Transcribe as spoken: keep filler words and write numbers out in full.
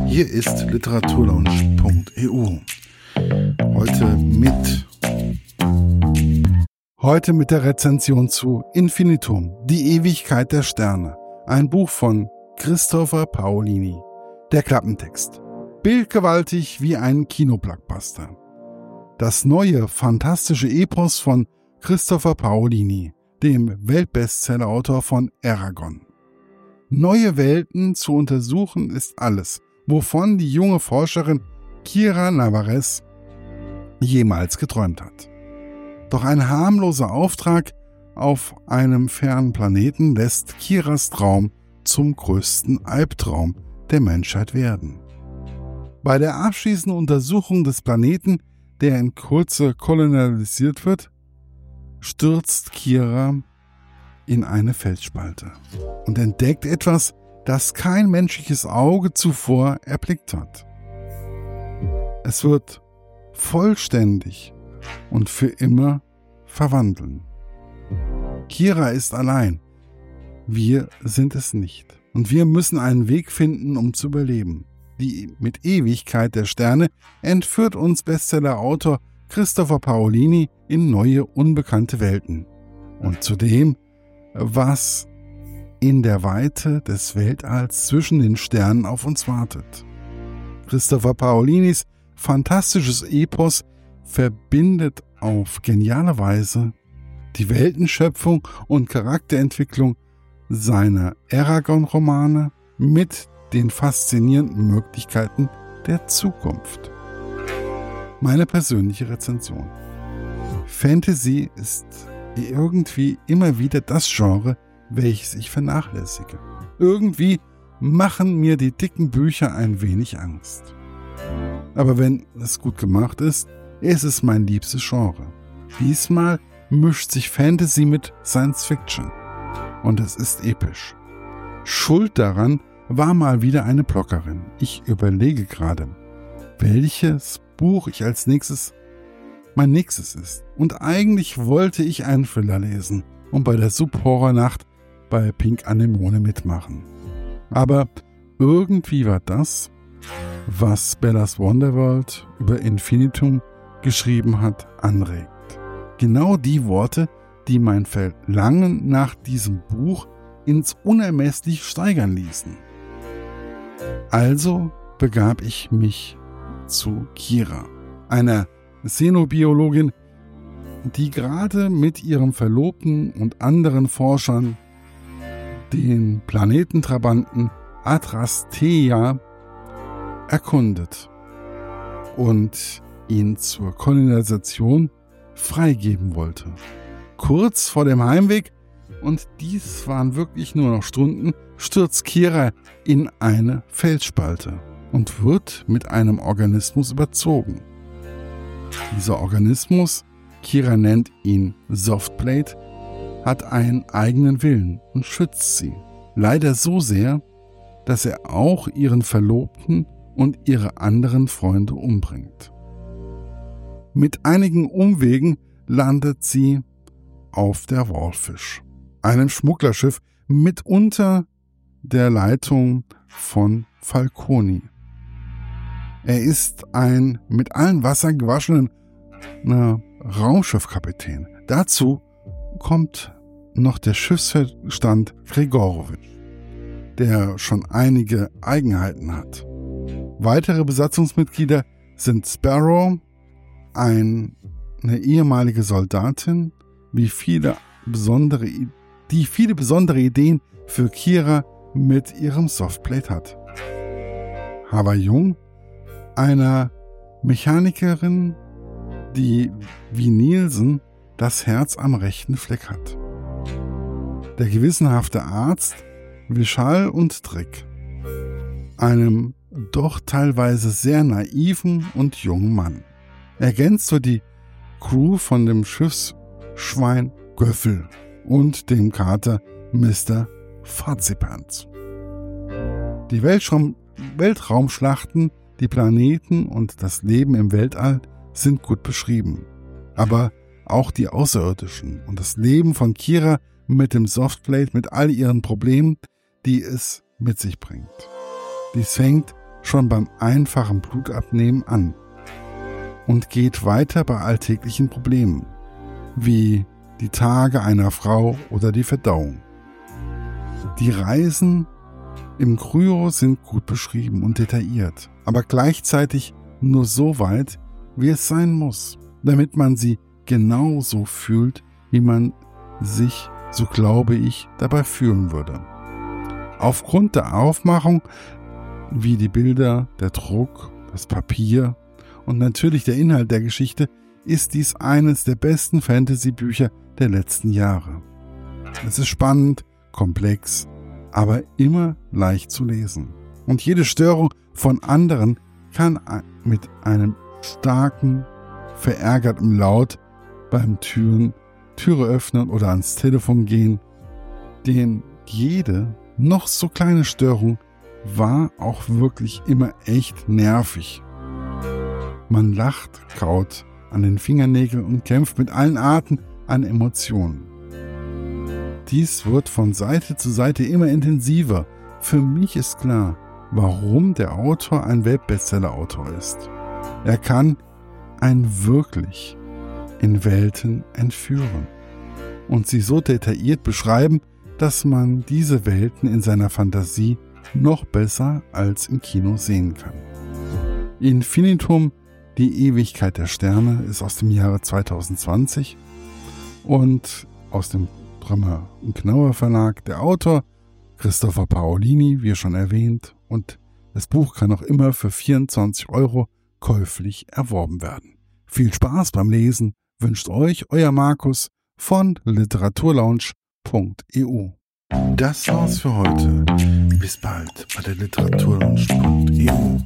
Hier ist literaturlaunch punkt e u. Heute mit Heute mit der Rezension zu Infinitum, die Ewigkeit der Sterne. Ein Buch von Christopher Paolini. Der Klappentext. Bildgewaltig wie ein Kinoblockbuster. Das neue, fantastische Epos von Christopher Paolini, dem Weltbestsellerautor von Eragon. Neue Welten zu untersuchen ist alles, wovon die junge Forscherin Kira Navarez jemals geträumt hat. Doch ein harmloser Auftrag auf einem fernen Planeten lässt Kiras Traum zum größten Albtraum der Menschheit werden. Bei der abschließenden Untersuchung des Planeten, der in Kürze kolonialisiert wird, stürzt Kira in eine Felsspalte und entdeckt etwas, das kein menschliches Auge zuvor erblickt hat. Es wird vollständig und für immer verwandeln. Kira ist allein. Wir sind es nicht. Und wir müssen einen Weg finden, um zu überleben. Die mit Ewigkeit der Sterne entführt uns Bestsellerautor Christopher Paolini in neue, unbekannte Welten. Und zu dem, was in der Weite des Weltalls zwischen den Sternen auf uns wartet. Christopher Paolinis fantastisches Epos verbindet auf geniale Weise die Weltenschöpfung und Charakterentwicklung seiner Eragon-Romane mit den faszinierenden Möglichkeiten der Zukunft. Meine persönliche Rezension. Fantasy ist irgendwie immer wieder das Genre, welches ich vernachlässige. Irgendwie machen mir die dicken Bücher ein wenig Angst. Aber wenn es gut gemacht ist, ist es mein liebstes Genre. Diesmal mischt sich Fantasy mit Science Fiction. Und es ist episch. Schuld daran war mal wieder eine Bloggerin. Ich überlege gerade, welches Buch ich als nächstes mein nächstes ist. Und eigentlich wollte ich einen Thriller lesen und bei der Sub-Horror-Nacht bei Pink Anemone mitmachen. Aber irgendwie war das, was Bella's Wonderworld über Infinitum geschrieben hat, anregend. Genau die Worte, die mein Verlangen nach diesem Buch ins Unermessliche steigern ließen. Also begab ich mich zu Kira, einer Xenobiologin, die gerade mit ihrem Verlobten und anderen Forschern den Planetentrabanten Adrastea erkundet und ihn zur Kolonisation freigeben wollte. Kurz vor dem Heimweg, und dies waren wirklich nur noch Stunden, stürzt Kira in eine Felsspalte und wird mit einem Organismus überzogen. Dieser Organismus, Kira nennt ihn Softplate, hat einen eigenen Willen und schützt sie. Leider so sehr, dass er auch ihren Verlobten und ihre anderen Freunde umbringt. Mit einigen Umwegen landet sie auf der Wallfish, einem Schmugglerschiff mit unter der Leitung von Falconi. Er ist ein mit allen Wassern gewaschener Raumschiffkapitän. Dazu kommt noch der Schiffsverstand Gregorowitsch, der schon einige Eigenheiten hat. Weitere Besatzungsmitglieder sind Sparrow, ein, eine ehemalige Soldatin, wie viele besondere, die viele besondere Ideen für Kira mit ihrem Softplate hat. Hava Jung, einer Mechanikerin, die wie Nielsen das Herz am rechten Fleck hat. Der gewissenhafte Arzt Vishal und Trick, einem doch teilweise sehr naiven und jungen Mann. Ergänzt wird die Crew von dem Schiffsschwein Göffel und dem Kater Mister Fazipants. Die Weltraum- Weltraumschlachten, die Planeten und das Leben im Weltall sind gut beschrieben. Aber auch die Außerirdischen und das Leben von Kira mit dem Softplate, mit all ihren Problemen, die es mit sich bringt. Dies fängt schon beim einfachen Blutabnehmen an und geht weiter bei alltäglichen Problemen, wie die Tage einer Frau oder die Verdauung. Die Reisen im Kryo sind gut beschrieben und detailliert, aber gleichzeitig nur so weit, wie es sein muss, damit man sie genauso fühlt, wie man sich, so glaube ich, dabei fühlen würde. Aufgrund der Aufmachung, wie die Bilder, der Druck, das Papier und natürlich der Inhalt der Geschichte, ist dies eines der besten Fantasy-Bücher der letzten Jahre. Es ist spannend, komplex, aber immer leicht zu lesen. Und jede Störung von anderen kann mit einem starken, verärgerten Laut beim Türen, Türe öffnen oder ans Telefon gehen, denn jede noch so kleine Störung war auch wirklich immer echt nervig. Man lacht, kaut an den Fingernägeln und kämpft mit allen Arten an Emotionen. Dies wird von Seite zu Seite immer intensiver. Für mich ist klar, warum der Autor ein Weltbestseller-Autor ist. Er kann einen wirklich in Welten entführen und sie so detailliert beschreiben, dass man diese Welten in seiner Fantasie noch besser als im Kino sehen kann. Infinitum, die Ewigkeit der Sterne, ist aus dem Jahre zweitausendzwanzig und aus dem Brammer und Knauer Verlag. Der Autor Christopher Paolini, wie schon erwähnt, und das Buch kann auch immer für vierundzwanzig Euro käuflich erworben werden. Viel Spaß beim Lesen wünscht euch euer Markus von literaturlaunch punkt e u. Das war's für heute. Bis bald bei der literaturlaunch punkt e u.